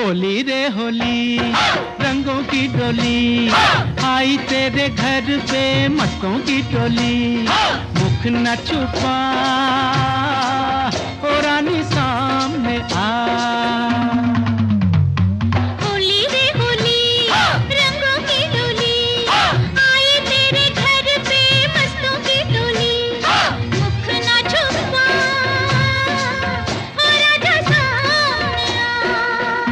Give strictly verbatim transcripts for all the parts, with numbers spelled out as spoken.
होली रे होली रंगों की डोली आई तेरे घर पे मस्तों की टोली। मुख न छुपा ओ रानी सामने आ। होली रे होली रंगों की डोली आई तेरे घर पे मस्तों की टोली। मुख न छुपा ओ राजा सामने आ।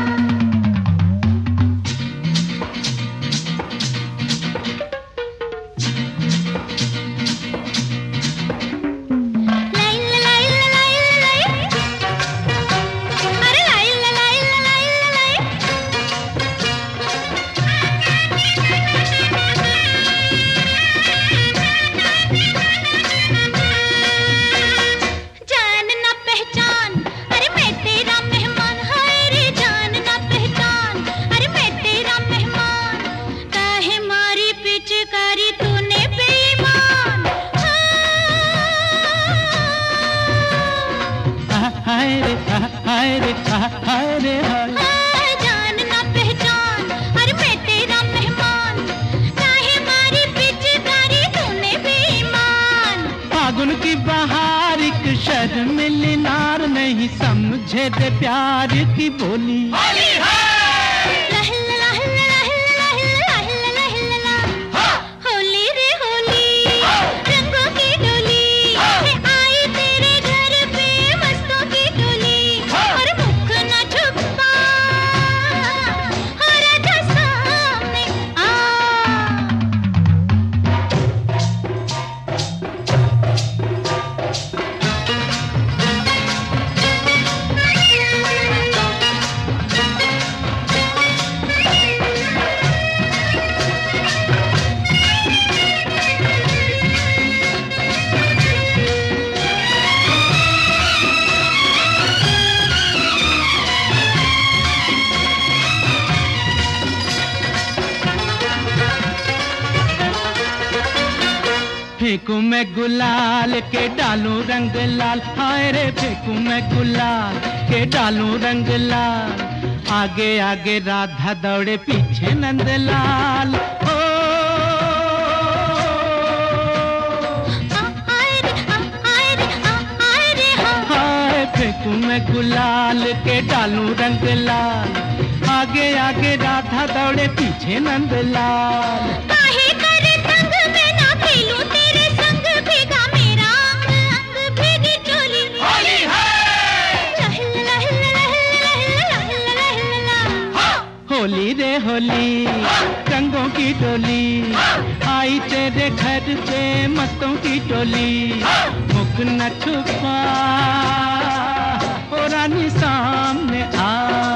हाय रे हाय रे हाय रे हाय जान ना पहचान अरे मैं तेरा मेहमान। काहे मारी पिचकारी तूने बेईमान। फागुन की बहार एक शर्मिली नार नहीं समझे दे प्यार की बोली। होली है होली रे होली रंगों की डोली आई तेरे घर पे मस्तों की टोली। और मुख न छुपा हो राजा सामने आ। फेंकूं मैं गुलाल के डालूं रंग लाल। हाय रे फेंकूं मैं गुलाल के डालूं रंग लाल। आगे आगे राधा दौड़े पीछे नंदलाल। ओ हाय फेंकूं मैं गुलाल के डालूं रंग लाल। आगे आगे राधा दौड़े पीछे नंदलाल। काहे करे संग में ना खेलूं तेरे संग भीगा मेरा अंग अंग भीगी चोली। होली है होली रे होली रंगों की डोली आई तेरे घर पे मस्तों की टोली। मुख न छुपा ओ रानी सामने आ।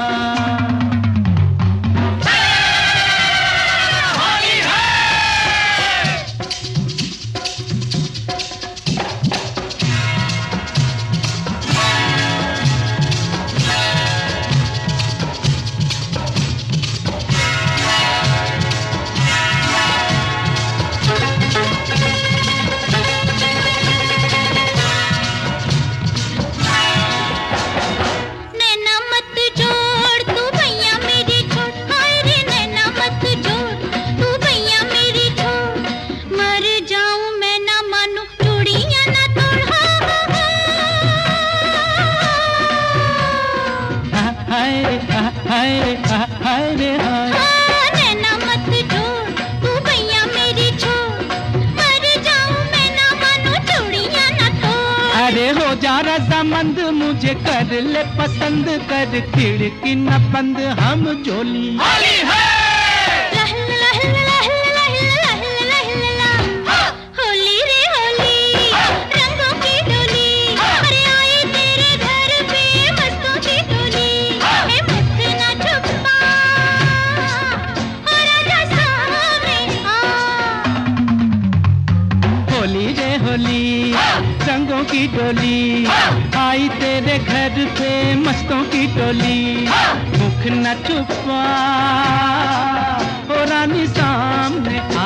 हाय रे हाय रे हाय रे हाय नैना मत जोड़ तू भैया मेरी छोड़। मर जाऊं मैं ना मानो चूड़ियां ना तोड़। अरे हो जा रजामंद मुझे कर ले पसंद कर खिड़की न बंद हम जोली। होली है होली रे होली रंगों की डोली अरे आई तेरे घर पे मस्तों की टोली। हे मुख न छुपा हो राजा सामने आ। होली रे होली रंगों की डोली आई तेरे घर पे मस्तों की टोली। मुख न छुपा ओ रानी सामने आ।